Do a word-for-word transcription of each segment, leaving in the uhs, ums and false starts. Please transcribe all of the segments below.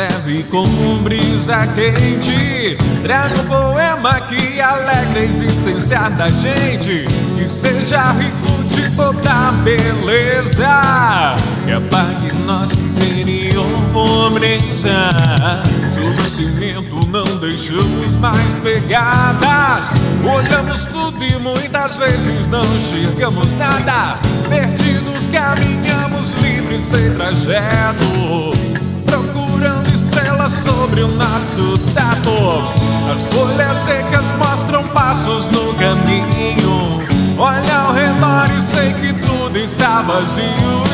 leve como brisa quente. Traga um poema que alegre a existência da gente, que seja rico de toda beleza, que apague nossa interior pobreza. Sobre o cimento não deixamos mais pegadas, olhamos tudo e muitas vezes não enxergamos nada. Perdidos caminhamos livres sem trajeto, procurando estrelas sobre o nosso teto. As folhas secas mostram passos no caminho. Olha ao redor e sei que tudo está vazio e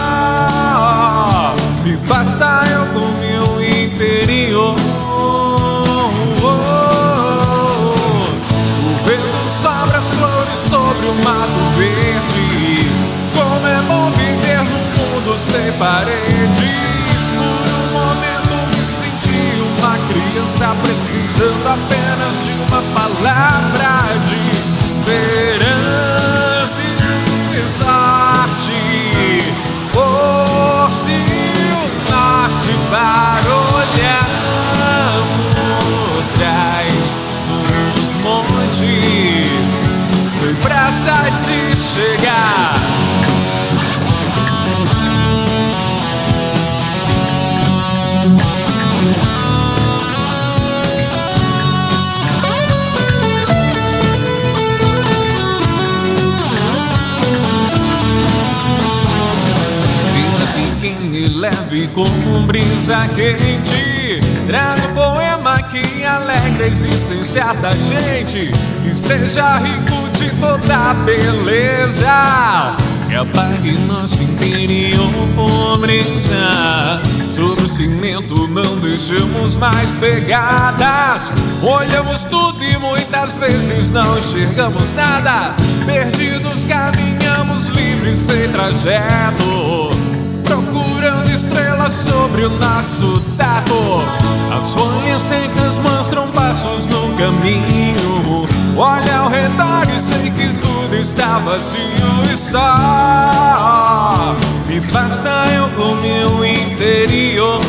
só me basta eu com meu interior. O vento sopra as flores sobre o mato verde. Como é bom viver num mundo sem paredes. Por um momento me senti uma criança precisando apenas de uma palavra de esperança e sorte. Força e o norte para olhar por trás dos montes, sem pressa de chegar. Leve como brisa quente, traga um poema que alegre a existência da gente, que seja rico de toda beleza, que apague nosso interior pobreza. Sobre o cimento não deixamos mais pegadas, olhamos tudo e muitas vezes não enxergamos nada. Perdidos caminhamos livres sem trajeto, procurando estrelas sobre o nosso teto. As folhas secas mostram passos no caminho. Olha ao redor e sei que tudo está vazio e só me basta eu com meu interior.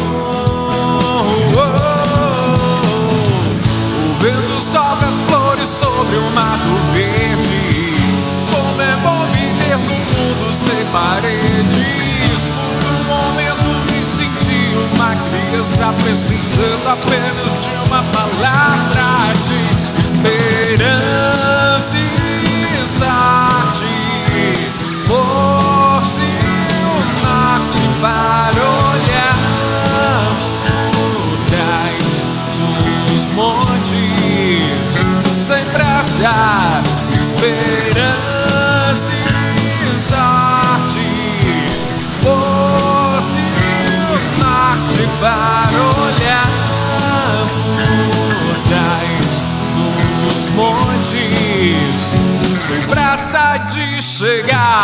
O vento sopra as flores sobre o mato verde. Como é bom viver num mundo sem paredes. Por um momento me senti uma criança precisando apenas de uma palavra de esperança e sorte. Força e o norte para olhar por trás dos montes, sem pressa, esperança e sorte. Força e o norte para olhar por trás dos montes, sem pressa de chegar.